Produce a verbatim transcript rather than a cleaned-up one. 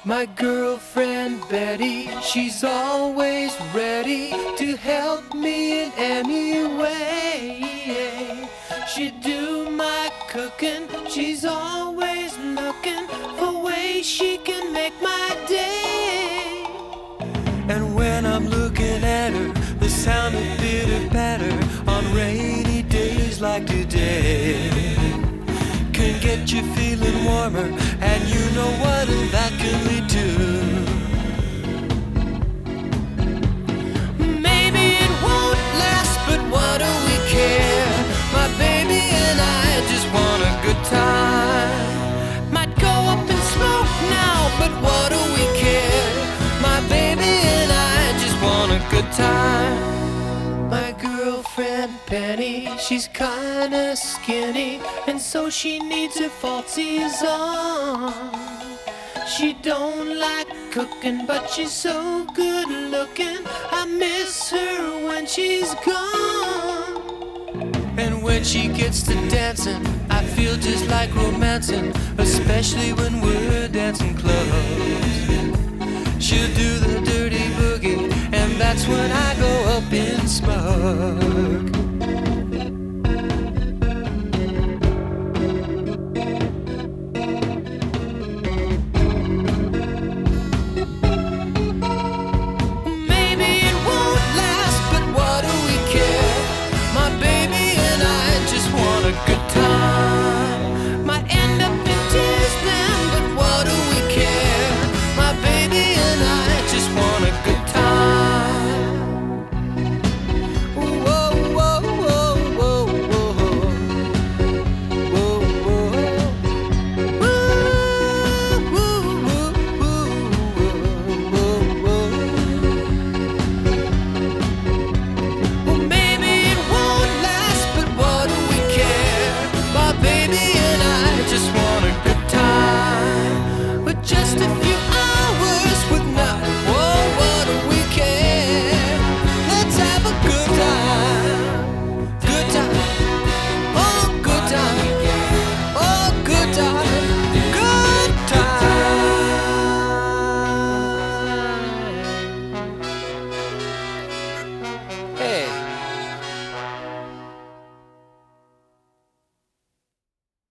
My girlfriend Betty, she's always ready to help me in any way. She do my cooking, she's always looking for ways she can make my day. And when I'm looking at her, the sound of bitter batter on rainy days like today can get you feeling warmer, and you know what that can lead to. Maybe it won't last, but what do we care? My baby and I just want a good time. Might go up in smoke now, but what do we care? My baby and I just want a good time. My girlfriend Penny, she's kinda skinny, and so she needs her falsies on. She don't like cooking, but she's so good looking, I miss her when she's gone. And when she gets to dancing, I feel just like romancing, especially when we're dancing close. She'll do the dirty boogie, and that's when I go up in smoke. Maybe it won't last, but what do we care? My baby and I just want a good time. Might end up in tears then, but what do we care? My baby and I just want a good time. Whoa, whoa, whoa, whoa, whoa. Whoa, whoa. Woo, woo, woo, woo, woo, woo. Well, maybe it won't last, but what do we care? My baby and I just want a good time. But just a few